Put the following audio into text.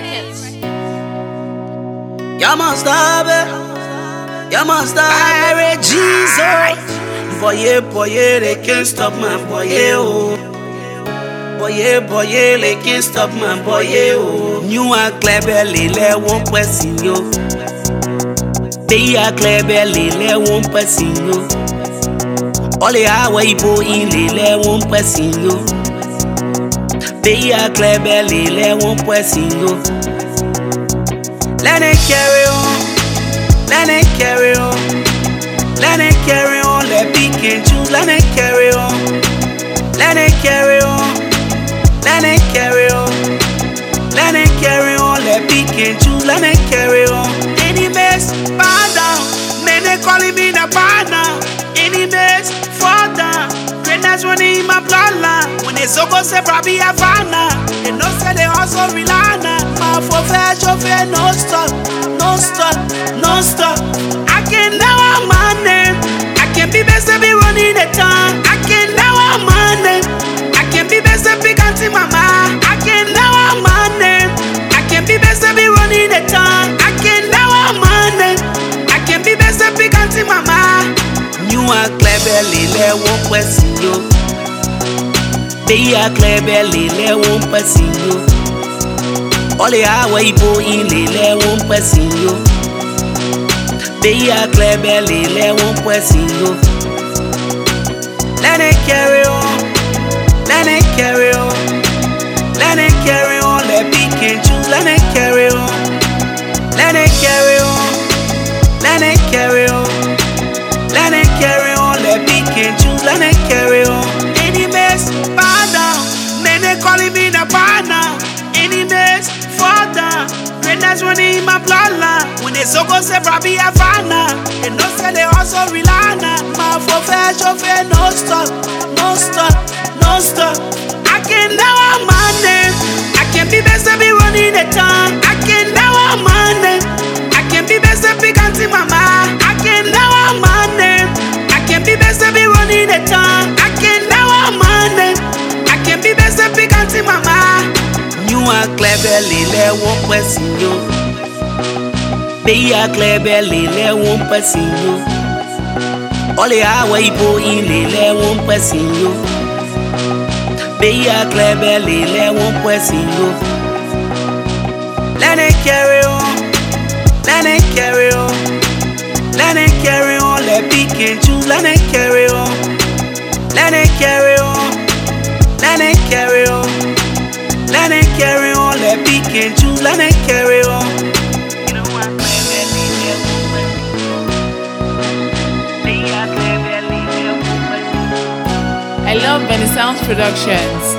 You must have it. You must have it, Jesus. Boy, they can't stop my boy, oh. Boy, they can't stop my boy, oh. You are clever, lele, won't person, yo. They are clever, lele, won't person, yo. All the hour, in lele, won't person, yo. They are clever, lele, won't person, yo. Let it carry on. Let it carry on. Let it carry on. Let pick and choose. Let it carry on. Let it carry on. Let it carry on. Let it carry on. Let pick and choose. Let it carry on. Enemies bow down. Many calling me the partner. Enemies fall down. Greatness running in my bloodline. When they so go say probably a fana. They know say they also rely on. My for fair, chauffeur, no stop. No stop, no stop. I can never my name. I can be best to be running the town. I can never my name. I can be best to be counting mama. I can never my name. I can be best to be running the town. I can never my name. I can be best to be counting mama. You are clever, lele, won't question you. They are clever, lele, won't question you. All the hour in lele, won't person, yo. They are clever, lele, won't person, yo. Let it carry on. Let it carry on. Let it carry on. Let pick and choose. Let it carry on. Let it carry on. Let it carry on. Let it carry on. Let pick and choose. Let it carry on. Enemies bow down. Many calling me the partner. Enemies fall down. Greatness running in my bloodline. When they so go say probably a fana. They know say they also rely on. My for fair, chauffeur, no stop. No stop, no stop. I can never my name. I can be best to be running the town. I can never my name. I can be best to be counting mama. I can never my name. I can be best to be running the town. I can never my name. I can be best to be counting mama. You are clever, lele, won't person, yo. They are clever, lele, won't person, yo. All the hour in lele, won't person, yo. They are clever, lele, won't person, yo. Let it carry on. Let it carry on. Let it carry on. Let pick and choose. Let it carry on. Let it carry on. Let it carry on. Let it carry on. Let pick and choose. Let it carry on. You know what? I love Benny Sounds Productions.